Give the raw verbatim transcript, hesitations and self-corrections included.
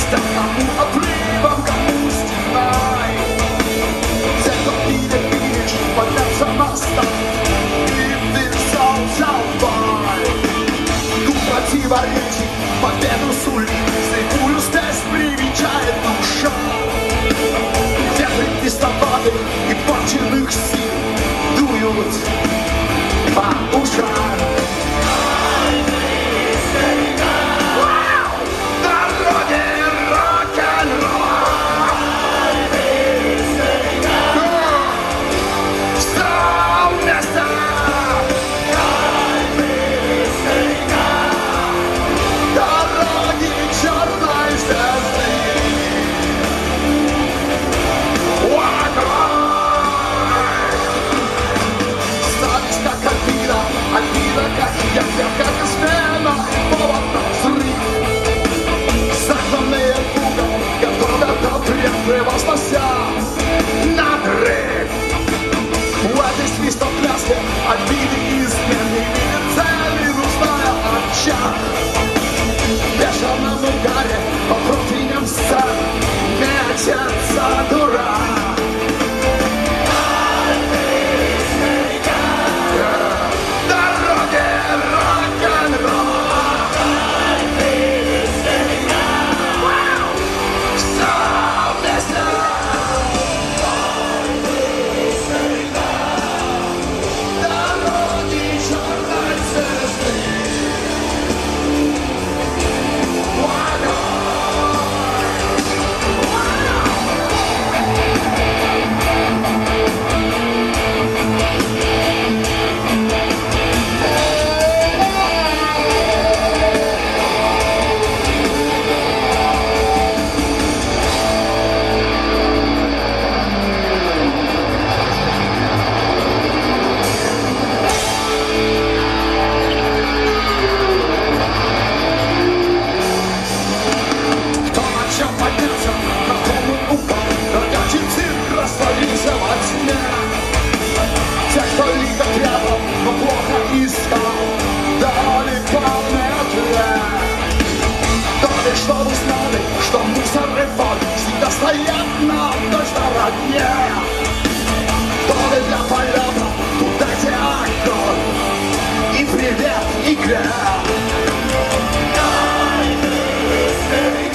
мостом, кому обрывом, кому стеной. Те, кто перепишет, подняться мостом и вписался в бой. Дух противоречий победу сулит, слепую стезь привечает душа. Ветры пестоваты и порченных сил дуют по ушам. Я как измена и повод на взрыв. Загнанные в угол, готовят ответ, превознося надрыв. В этой свистом пляске обиды и измены видит цели, нужная отча. В бешеном угаре по противням сцен мечется дурак. Те, кто лихо прятал, но плохо искал, дали полный ответ. Дали, чтобы знали, что мусор и фон всегда стоят на той стороне. Дали для полета туда, где огонь и привет игре.